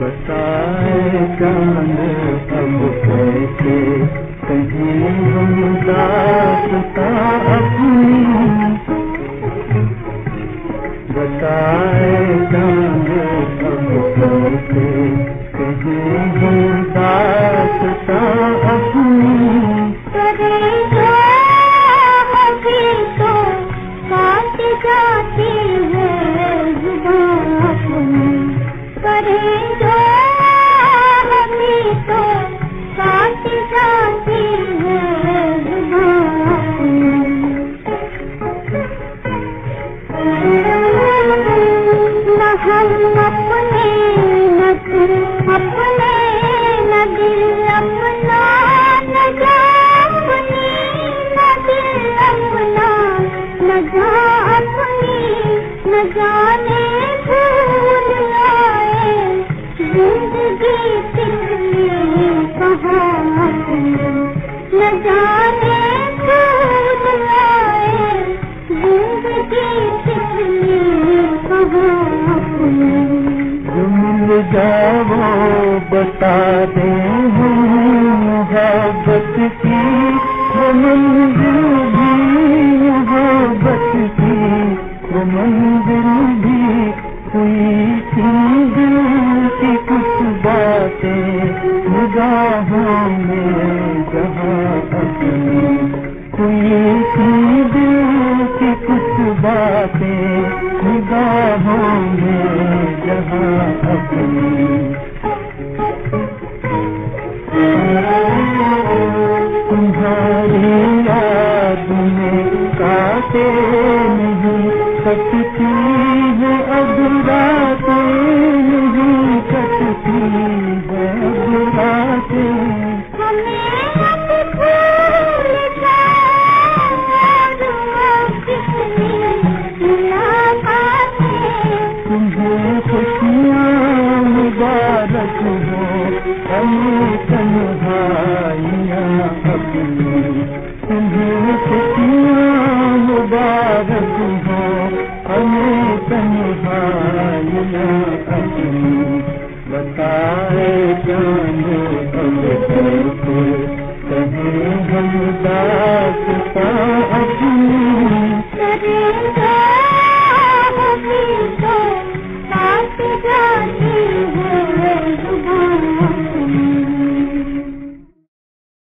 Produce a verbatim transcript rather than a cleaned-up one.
बताए चांद अब कैसे कहीं हम दास्तां अपनी, बताए चांद अब कैसे कहीं हम दास्तां अपनी। करेगा अभी तो काट जाती है जुबान अपनी, करेगा अभी तो काट जाती है जुबान अपनी। न हम अपने न तुम अपने, न दिल अपना न जान अपनी, न दिल अपना न जान अपनी, न जाने भूल आए जिंदगी कितनी कहाँ अपनी, न जाने भूल आए जिंदगी कितनी कहाँ अपनी। जो मिल जाओ बता दे हम मोहब्बत की वो मंजिल भी, मोहब्बत की वो मंजिल भी, कोई सी दिल की कुछ बातें निगाहों में जहाँ अपनी, कोई